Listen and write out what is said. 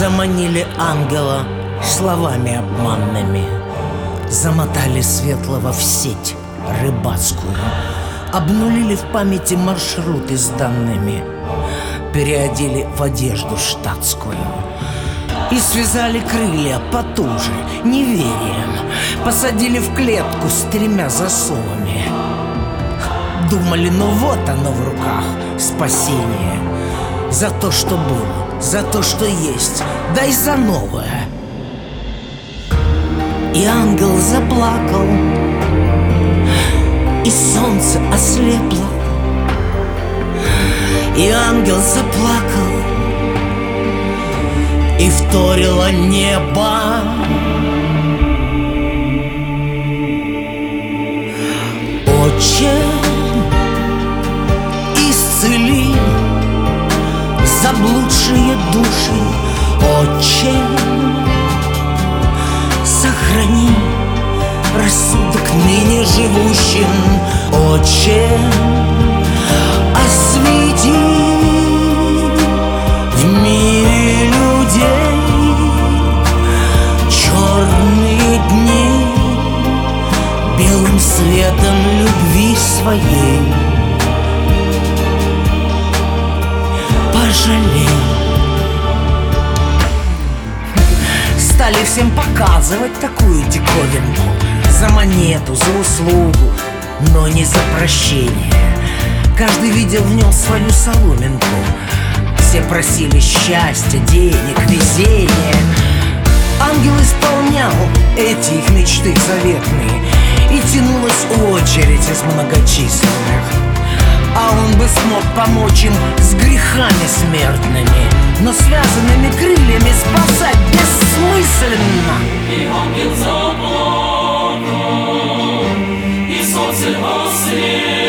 Заманили ангела словами обманными, замотали светлого в сеть рыбацкую, обнулили в памяти маршруты с данными, переодели в одежду штатскую и связали крылья потуже неверием, посадили в клетку с 3 засовами. Думали, ну вот оно в руках спасение. За то, что было, за то, что есть, дай за новое. И ангел заплакал, и солнце ослепло. И ангел заплакал, и вторило небо. Отче, исцели заблудшие души. Отче, сохрани рассудок ныне живущим. Отче, освети в мире людей черные дни белым светом любви своей. Пожалей. Стали всем показывать такую диковинку за монету, за услугу, но не за прощение. Каждый видел в нем свою соломинку. Все просили счастья, денег, везения. Ангел исполнял эти их мечты заветные, и тянулась очередь из многочисленных. А он бы смог помочь им с грехами смертными, но связанными крыльями спасать бессмысленно. И ангел заплакал, и солнце ослепло.